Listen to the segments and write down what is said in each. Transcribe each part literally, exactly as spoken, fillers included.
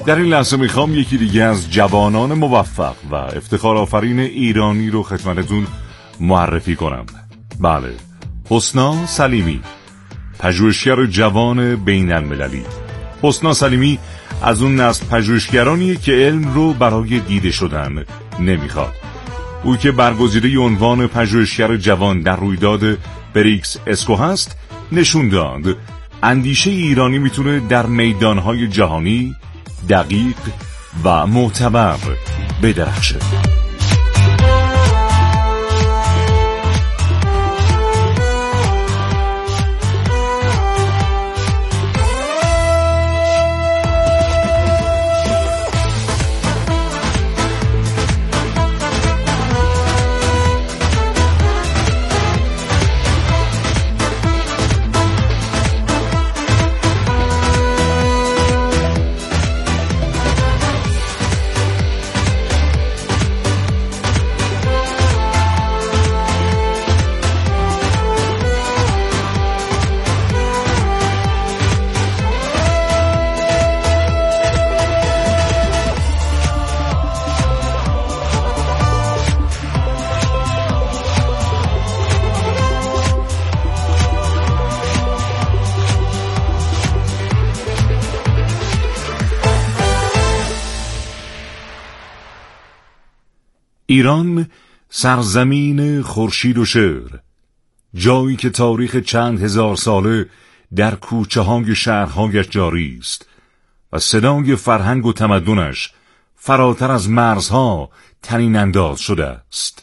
در این لحظه میخوام یکی دیگه از جوانان موفق و افتخار آفرین ایرانی رو خدمتتون معرفی کنم. بله، حسنا سلیمی، پژوهشگر جوان بین المللی. حسنا سلیمی از اون نسل پژوهشگرانیه که علم رو برای دیده شدن نمیخواد. او که برگزیده عنوان پژوهشگر جوان در رویداد بریکس اسکو هست، نشون داد اندیشه ایرانی میتونه در میدانهای جهانی دقیق و معتبر بدرخشه. ایران سرزمین خورشید و شعر، جایی که تاریخ چند هزار ساله در کوچه های شهرهایش جاری است و صدای فرهنگ و تمدنش فراتر از مرزها طنین انداز شده است.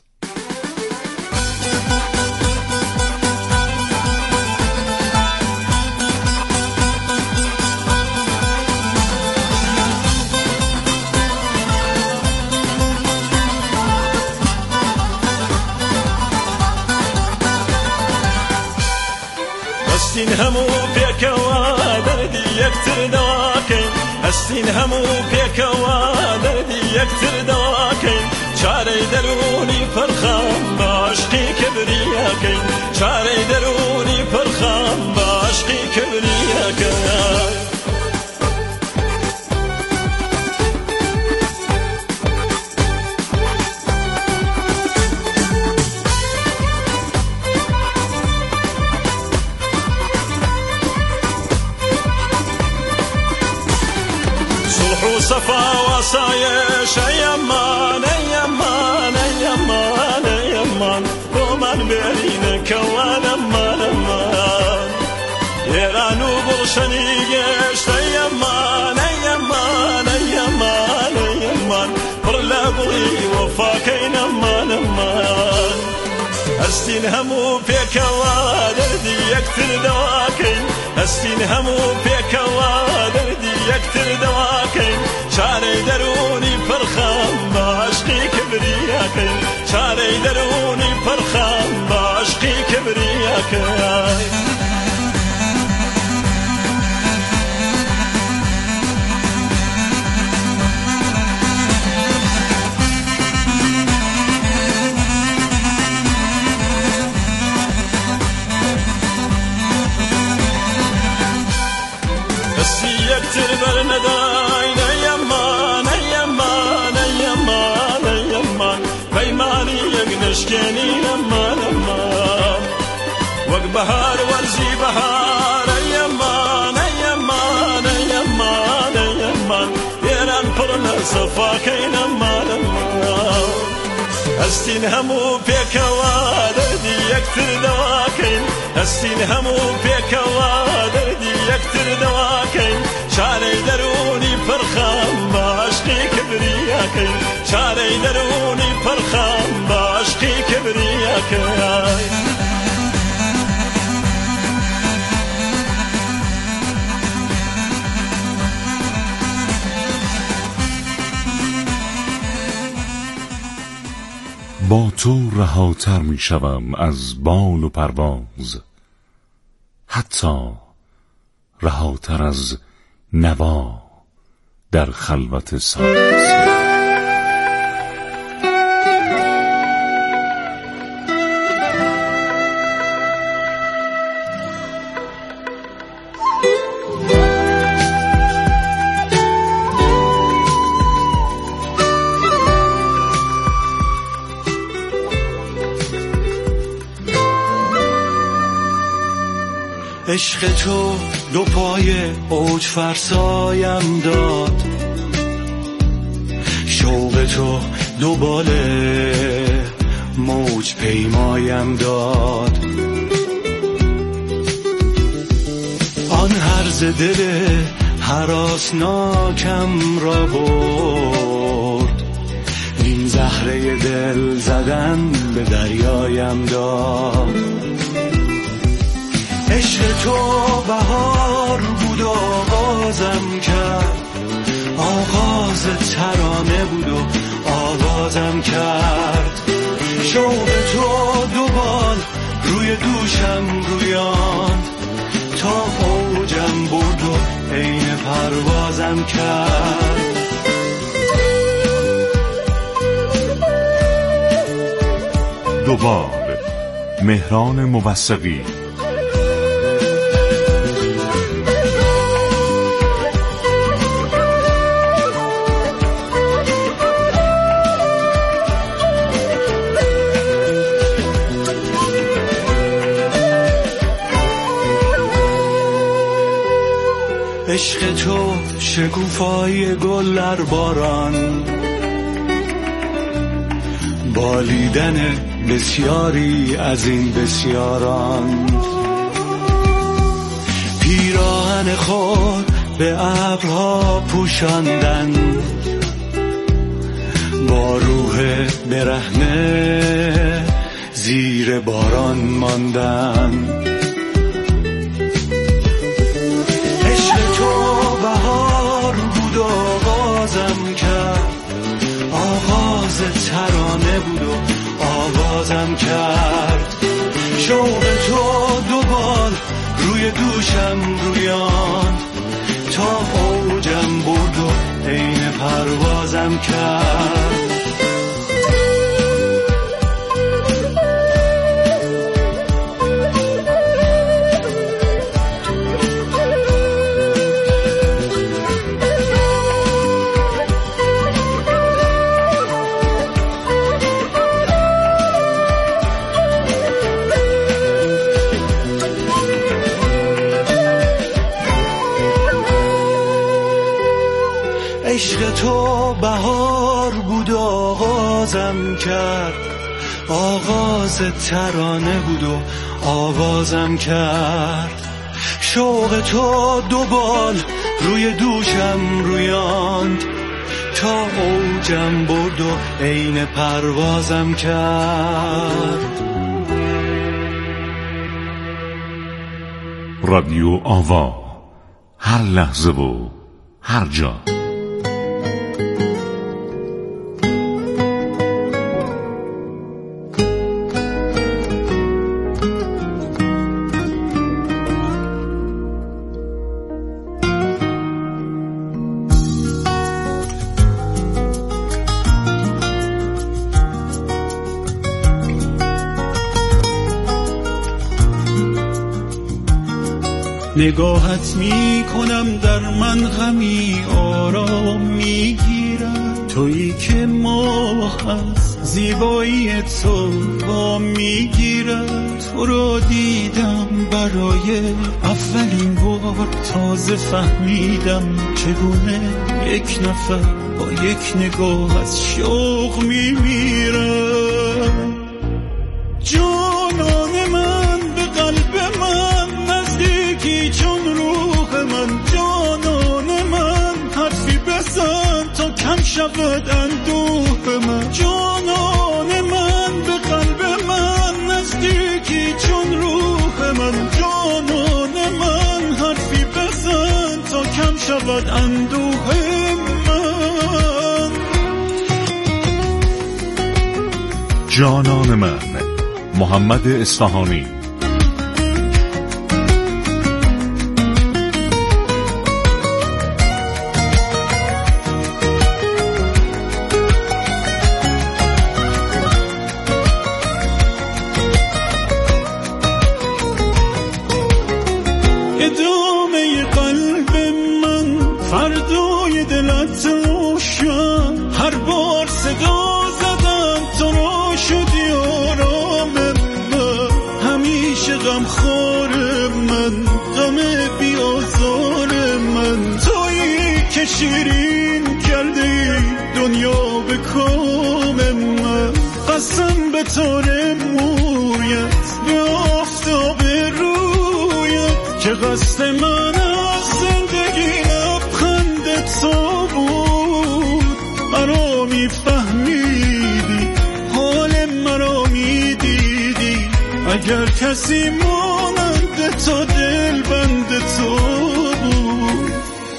هستین همو پیکوا دردی یکتر دواکن، هستین همو پیکوا دردی یکتر دواکن، چاره درونی پرخام با عشقی کبریاکن، چاره درونی پرخام با عشقی کبریاکن. صفا وصايش ايمان ايمان ايمان ايمان ومن بينك وانا امان امان يرانو برشني جيش ايمان ايمان ايمان ايمان برلا بغي وفاكين امان امان هستين همو بيك وادردي يكتر دواكين هستين همو بيك وادردي يكتر دواكين چاره درونی پرخام با عشقی کبریاکن چاره درونی پرخام با عشقی کبریاکن. بسی یکتر برندای نیمان نیمان نیمان نیمان پیمانی یک نشکنی نمان نمان وق بهار ورزی بهار نیمان نیمان نیمان نیمان ایران پرن صفاکی نمان نمان هستین همو پیکوا دردی یکتر دواکن هستین همو پیکوا دردی یکتر دواکن چاره درونی پرخام با عشقی کبریاکن چاره درونی پرخام با عشقی کبریاکن. با تو رهاتر می شوم از بال و پرواز، حتی رهاتر از نوا در خلوت ساز. عشق تو دو پای اوج فرسایم داد، شوق تو دو باله موج پیمایم داد. آن هرز دل هراسناکم را برد، این زهره دل زدن به دریایم داد. عشق تو بهار بود آغازم کرد، آغاز ترانه بود و آوازم کرد. شوق تو دو بال روی دوشم رویان، تا اوجم برد و عین پروازم کرد. دوبار مهران موثقی. عشق تو شکوفای گل در باران، بالیدن بسیاری از این بسیاران. پیراهن خود به ابرها پوشاندن، با روح برهنه زیر باران ماندن. آغازم کرد، آغاز ترانه بود و آوازم کرد. شوق تو دو بال روی دوشم رویان، تا اوجم برد و عین پروازم کرد. عشق تو بهار بود و آغازم کرد، آغاز ترانه بود و آوازم کرد. شوق تو دو بال روی دوشم رویاند، تا اوجم برد و عین پروازم کرد. رادیو آوا، هر لحظه و هر جا. نگاهت می کنم در من غمی آرام می گیرد، تویی که ماه از زیبایی تو با می گیرد. تو را دیدم برای اولین بار، تازه فهمیدم چگونه یک نفر با یک نگاه از شوق می میرد. جانان من به قلب من نزدیکی چون روح من، جانان من حرفی بزن تا کم شود اندوه من. جانان من به قلب من نزدیکی چون روح من، جانان من حرفی بزن تا کم شود اندوه من. جانان من، محمد اصفهانی. ادامه قلب من، فردای دلت روشن، هر بار صدا زدم تو را شدی آرام من. من، غم بی آزار من، تویی که شیرین کرده ای دنیا به کام من. قسم به تار مویت، به آفتاب رویت، که قصد من از زندگی لبخند تو بود. مرا میفهمیدی، حال مرا میدیدی، اگر کسی مانند تو دل بند تو بود.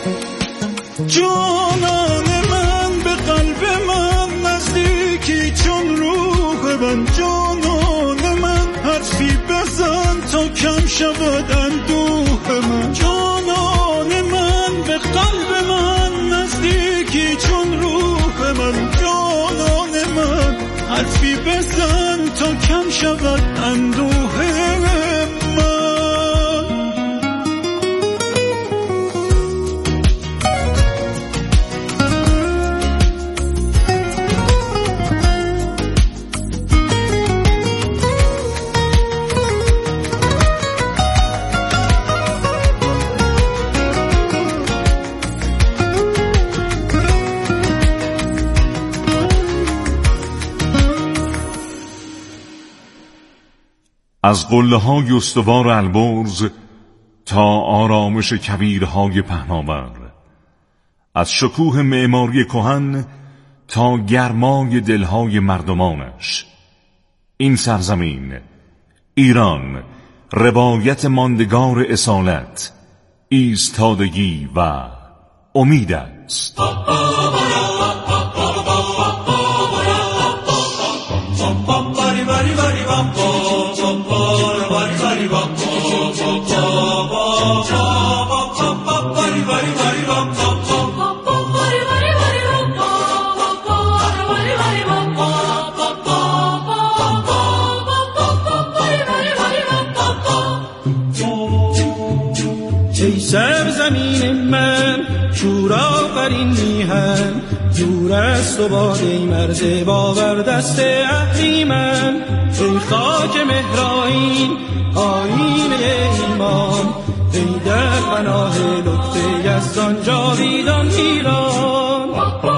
جانان من به قلب من نزدیکی چون روح من، جانان من حرفی بزن تا کم شود اندوه من. جانان من به قلب من نزدیکی چون روح من، جانان من حرفی بزن تا کم شود اندوه من. از قله‌های استوار البرز تا آرامش کویرهای پهناور، از شکوه معماری کهن تا گرمای دلهای مردمانش، این سرزمین ایران روایت ماندگار اصالت، ایستادگی و امید است. ای سرزمین من شورآفرین میهن، دور است و باد ای مرز باور دست اهریمن. ای خاک مهرآیین آیینه ایمان، ای در پناه لطف یزدان جاویدان ایران.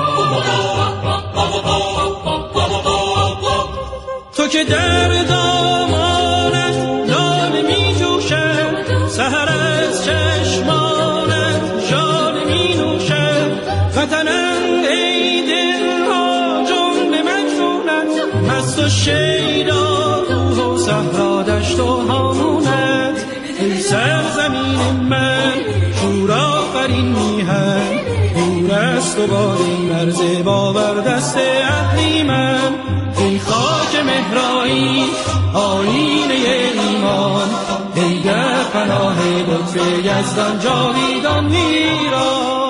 تو که در دامانت لاله می جوشد، سحر از چشمانت ژاله می نوشد. وطنم ای دلها جمله مجنونت، مست و شیدا کوه و صحرا دشت و هامونت. ای سرزمین من شورآفرین میهن، دور است و باد ای مرز باور دست اهریمن. ای خاک مهرآیین آیینه ایمان، ای در پناه لطف یزدان جاویدان ایران.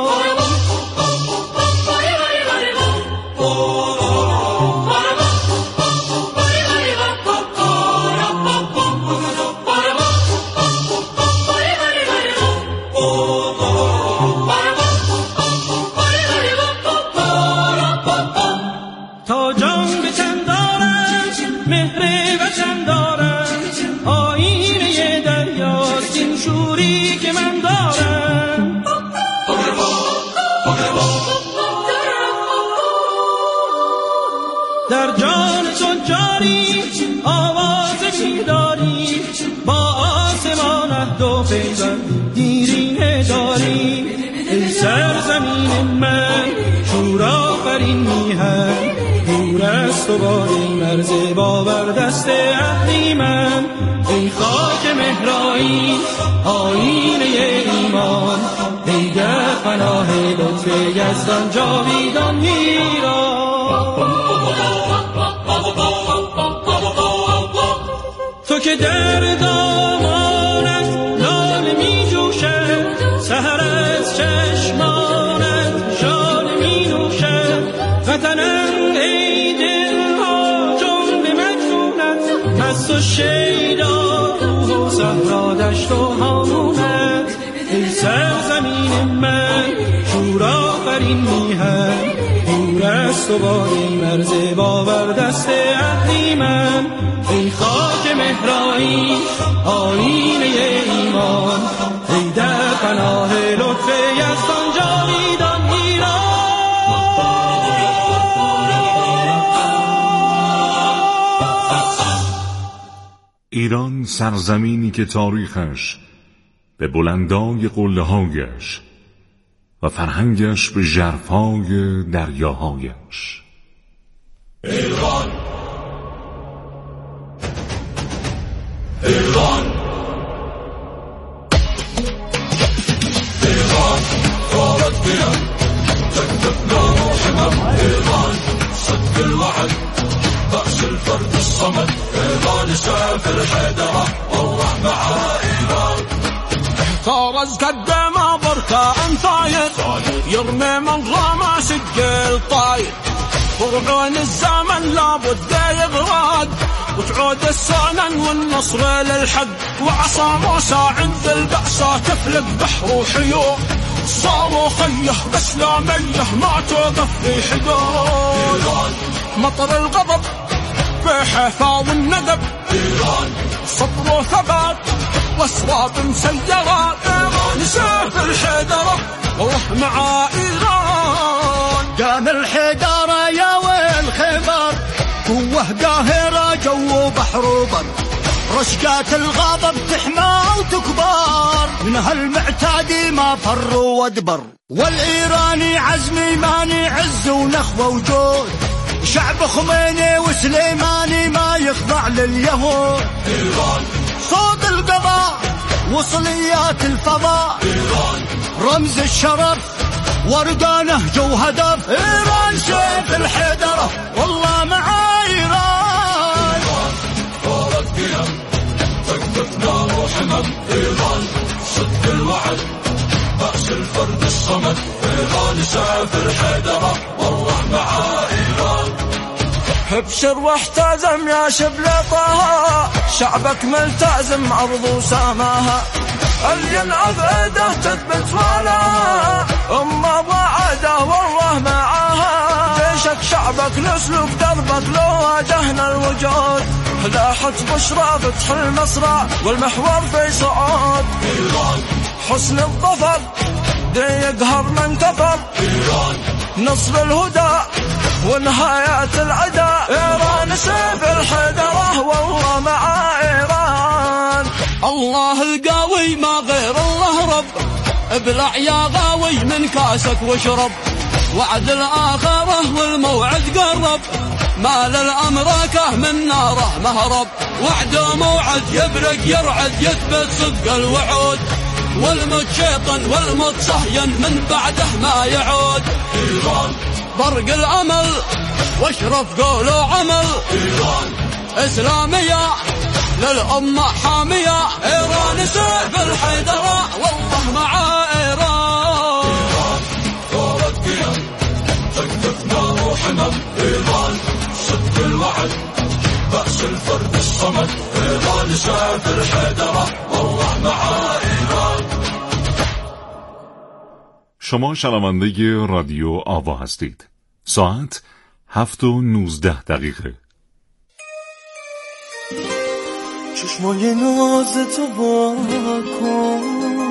تا جان به تن دارد مهر وطن دارد، آیینه دریاست این شوری که من دارم. در جان تو جاری آواز می‌داری، با آسمان عهد و پیوند دیرینه داری. ای سرزمین من شورآفرین میهن، دور است و باد ای مرز باور دست اهریمن. ای خاک مهرآیین آیینه ایمان، ای در پناه لطف یزدان جاویدان ایران. تو که در دامانت لاله می جوشد، سحر از چشمانت ژاله می نوشد. وطنم ای دلها جمله مجنونت، مست و شیدا کوه و صحرا دشت و هامونت. ای سرزمین من شورآفرین میهن، دور است و باد ای مرز باور دست اهریمن. ای خاک مهرآیین آیینه ایمان، ایران، ای در پناه لطف یزدان جاویدان ایران. ایران سرزمینی که تاریخش به بلندای قله‌هایش و فرهنگش به ژرفای دریاهایش. ایران ایران ایران فارت بنا تكتبنا روحنا. إيران صدق الوعد بأس الفرد الصمد. إيران سافر حيدرة والله مع إيران. طارز قدام بركة انطاير يرمي من غما سجل طاير. فرعون الزمن لابد يغراد وتعود السنن والنصر للحق. وعصا موسى عند البأسة تفلق بحر وحيوم. صاروا خيه بسلاميه ما توقف في حدود. مطر الغضب في حفاظ الندب. صبر وثبات واسراب مسيرات. إيران سافر حيدرة والله مع إيران. قام الحيدرة يا ويل خبر قوة قاهرة جو بحر وبر. رشقات الغضب تحمى وتكبر من هالمعتادي ما فر وادبر. والإيراني عزمي ماني عز ونخوة وجود. شعب خميني وسليماني ما يخضع لليهود. صوت القضاء وصليات الفضاء. رمز الشرف ورقانه جو هدف. إيران سيف الحيدرة والله مع إيران. فارت بنا تكتبنا روحنا. إيران صدق الوعد بأس الفرد الصمد. إيران سافر حيدرة والله مع إيران. ابشر واحتزم يا شبل طه شعبك ملتزم أرض وسماها. الين أبعده تثبت ولا أما وعده والله معاها. جيشك شعبك نسلك دربك لو واجهنا الوجود. لاحت بشرى فتح المصرع والمحور في صعود. حسن الظفر دي يقهر من كفر. نصر الهدى ونهايات العدا. إيران سيف الحيدرة والله مع إيران. الله القوي ما غير الله رب. ابلع يا غاوي من كاسك واشرب. وعد الآخرة والموعد قرب. ما للأمركة من ناره مهرب. وعد موعد يبرق يرعد يثبت صدق الوعود. والموت شيطان والموت صهين من بعده ما يعود. برق الأمل واشرف قولوا عمل. إسلامية للأمة حامية. إيران سيف الحيدرة والله مع إيران. فارت بنا تكتبنا روحنا. إيران صدق الوعد بأس الفرد الصمد. إيران سافر حيدرة والله مع إيران. شما شنونده رادیو آوا هستید. ساعت هفت و نوزده دقیقه. چشمای ناز تو با کن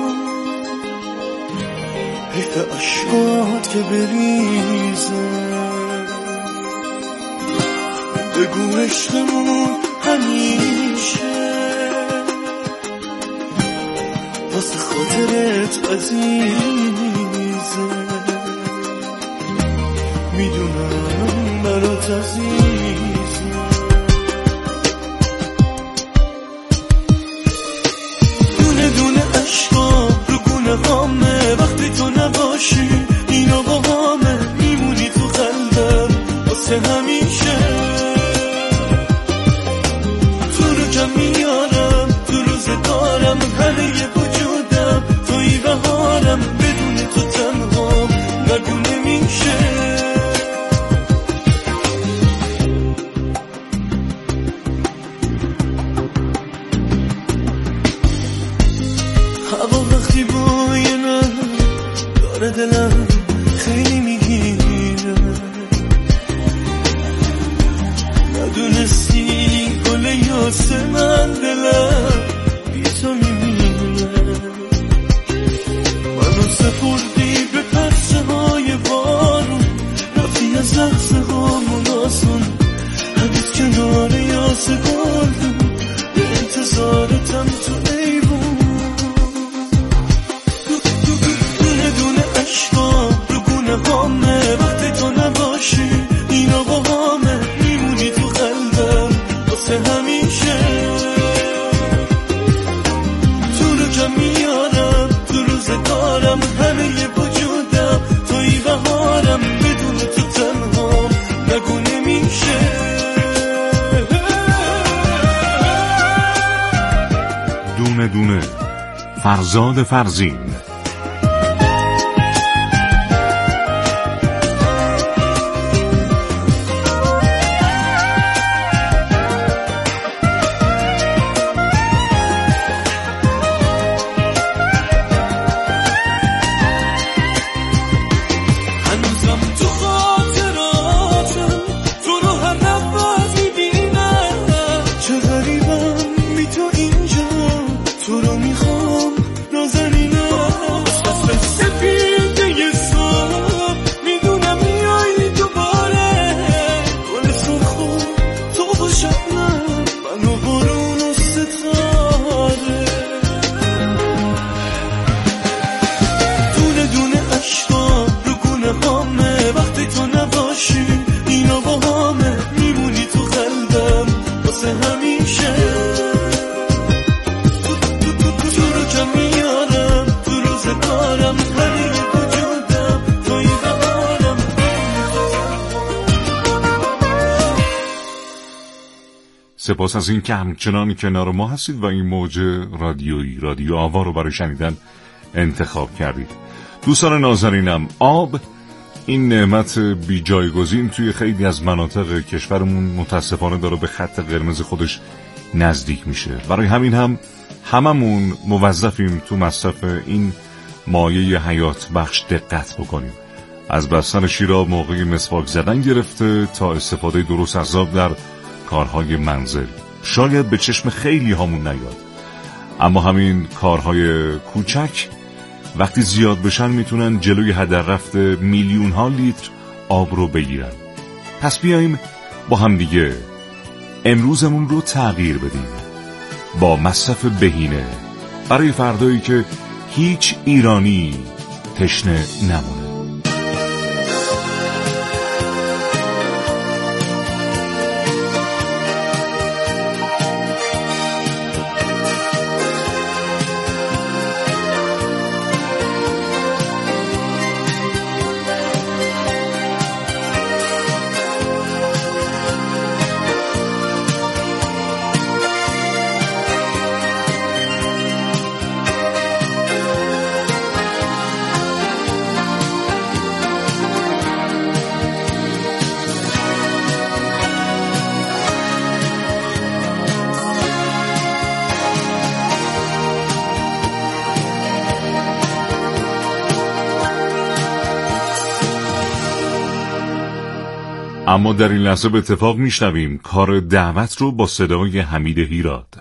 ریخت اشکات که بریزه. بگو عشقمون همیشه واسه خاطرت عزیزه. میدونم برات عزیزه. دونه دونه عشقا رو گونه هامه. وقتی تو نباشی اینا با همه. میمونی تو قلبم واسه همیشه. تو رو کم میارم تو روزگارم. همه وجودم توی بهارم. بدون تو تنها نگونه میشه. هوا وقتی بوی من داره دلم خیلی میگیره. ندونستی گل یاسه من دلم بی تو میمیره. همیشه تو رو که میارم تو روزگارم همه ی وجودم توی بهارم بدون تو تنها نگو نمیشه دونه دونه فرزاد فرزین. سپاس از این که همچنان کنار ما هستید و این موج رادیویی رادیو آوا رو برای شنیدن انتخاب کردید. دوستان نازنینم، آب این نعمت بی جایگزین توی خیلی از مناطق کشورمون متاسفانه داره به خط قرمز خودش نزدیک میشه. برای همین هم هممون موظفیم تو مصرف این مایه حیات بخش دقت بکنیم. از بستن شیراب موقع مسواک زدن گرفته تا استفاده درست از آب در کارهای منزل. شاید به چشم خیلی هامون نیاد، اما همین کارهای کوچک وقتی زیاد بشن میتونن جلوی هدر رفته میلیون ها لیتر آب رو بگیرن. پس بیاییم با هم دیگه امروزمون رو تغییر بدیم با مصرف بهینه برای فردایی که هیچ ایرانی تشنه نمونه. اما در این لحظه به اتفاق میشنویم کار دعوت رو با صدای حمید هیراد.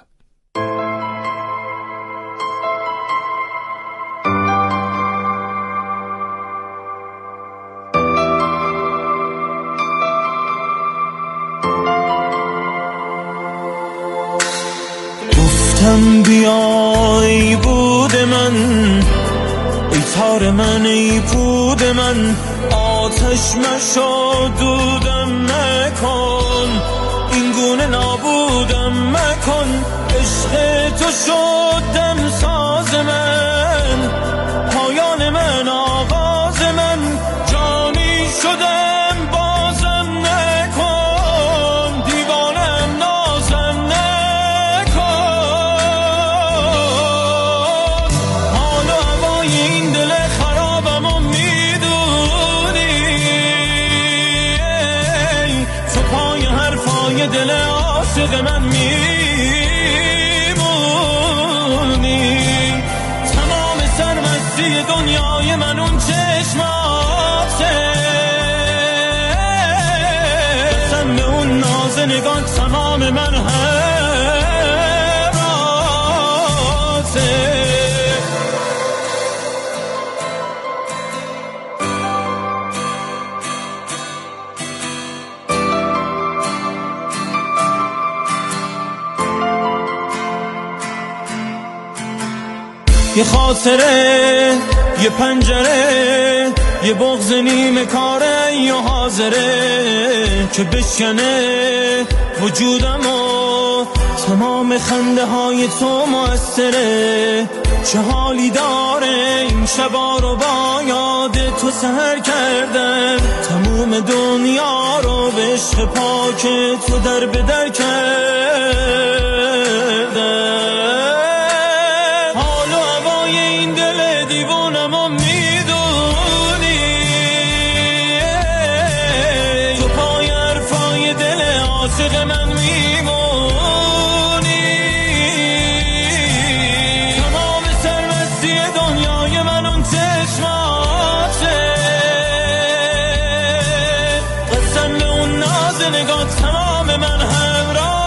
گفتم بیای بود من، ای تار من ای بود من، آتش مشو دودم مکن، این گونه نابودم مکن، عشق تو شدم ساز من، پایان من آغاز من، جانی شدم بازم نکن، دیوانم نازم نکن، حال و هوای این دل خرابم و دل عاشق من میمونی، تمام سرمستی دنیای من اون چشماته، قسم به اون ناز نگاه تمام من هراته. یه خاطره، یه پنجره، یه بغض نیمه کاره یا حاضره که بشکنه وجودم و تمام خنده های تو موثره. چه حالی داره این شبا رو با یاد تو سحر کردن. تموم دنیا رو به عشق پاک تو در به در کردن. حال و هوای این دل دیوونم رو میدونی، تو پای حرفای دل عاشق من میمونی. تمام سرمستی دنیای من اون چشماته، قسم به اون ناز نگاه تمام من همراه.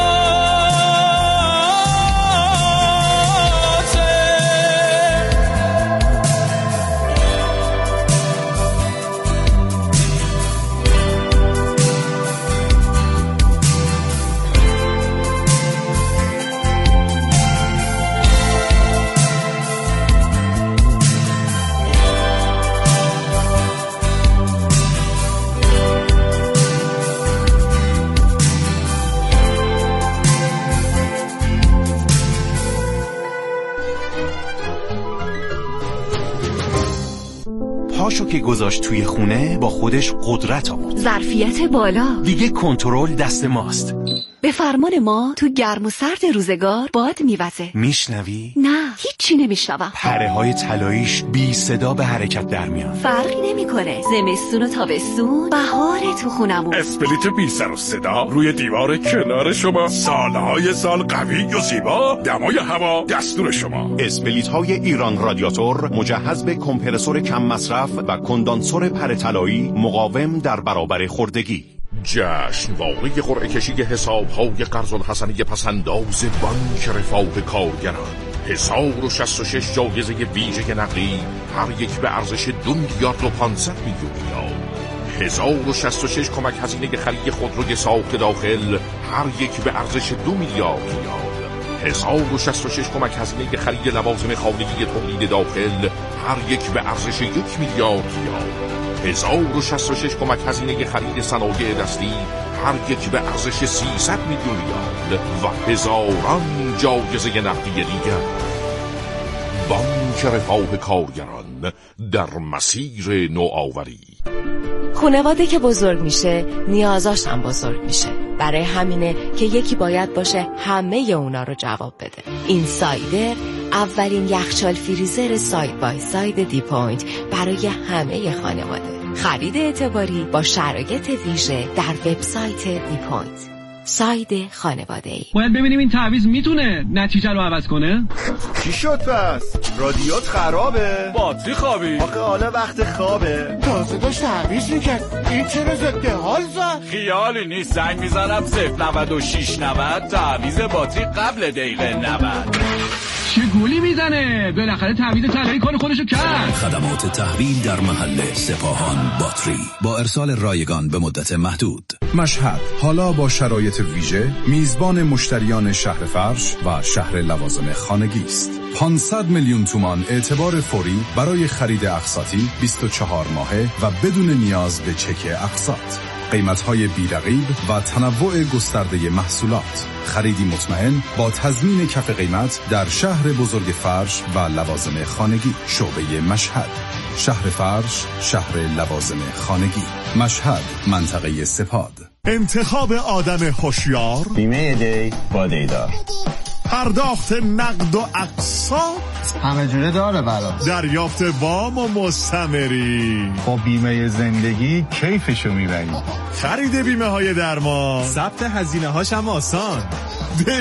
پاشو که گذاشت توی خونه با خودش قدرت آورد. ظرفیت بالا. دیگه کنترل دست ماست. به فرمان ما تو گرم و سرد روزگار باد میوزه. میشنوی؟ نه هیچی نمیشنوم. پره های طلاییش بی صدا به حرکت در میان. فرقی نمیکنه. زمستون و تابستون بهار تو خونمون. اسپلیت بی سر و صدا روی دیوار کنار شما. سالهای سال قوی و زیبا. دمای هوا دستور شما. اسپلیت های ایران رادیاتور مجهز به کمپرسور کم مصرف و کندانسور پره طلایی مقاوم در برابر خوردگی. جشنواره قرعه کشی حساب‌های قرض الحسنی پسنداز بانک رفاه کارگران. هزار و شصت و شش جایزه ویژه نقدی، هر یک به ارزش دو میلیارد و پانصد میلیون ریال. هزار و شصت و شش کمک هزینه خرید خودروی ساخت داخل، هر یک به ارزش دو میلیارد ریال. هزار و شصت و شش کمک هزینه خرید لوازم خانگی تولید داخل، هر یک به ارزش یک میلیارد ریال. هزار و شصت و شش کمک هزینه خرید صنایع دستی، هر یک به ارزش سیصد میلیون ریال و هزاران جایزه نقدی دیگر. بانک رفاه کارگران در مسیر نوآوری. خانواده که بزرگ میشه نیازاش هم بزرگ میشه. برای همینه که یکی باید باشه همه اونا رو جواب بده. این سایدر اولین یخچال فریزر ساید بای ساید دی پوینت برای همه خانواده. خرید اعتباری با شرایط ویژه در وبسایت دی پوینت. ساید خانواده‌ای. باید ببینیم این تعویض میتونه نتیجه رو عوض کنه. چی شد پس؟ رادیوت خرابه؟ باتری خوابی؟ آخه حالا وقت خوابه. تازه داشت تعویض میکرد. این چرا ضد حال زد؟ خیالی نیست، زنگ میزنم صفر نود و شش نود تعویض باتری قبل دقیقه نود. چه گولی میزنه؟ بالاخره تعویض طلایی کار خودشو کرد. خدمات تحویل در محله سپاهان باتری با ارسال رایگان به مدت محدود. مشهد حالا با شرایط ویژه میزبان مشتریان شهر فرش و شهر لوازم خانگی است. پانصد میلیون تومان اعتبار فوری برای خرید اقساطی بیست و چهار ماهه و بدون نیاز به چک اقساط. قیمت‌های بی‌رقیب و تنوع گسترده محصولات. خریدی مطمئن با تضمین کف قیمت در شهر بزرگ فرش و لوازم خانگی. شعبه مشهد، شهر فرش، شهر لوازم خانگی. مشهد، منطقه سپاد. انتخاب آدم هوشیار، بیمه دی با دیدار، پرداخت نقد و اقساط همه جوره داره برا، دریافت وام و مستمری. با بیمه زندگی کیفشو میبری. خرید بیمه های درمان، ثبت هزینه هاش هم آسان.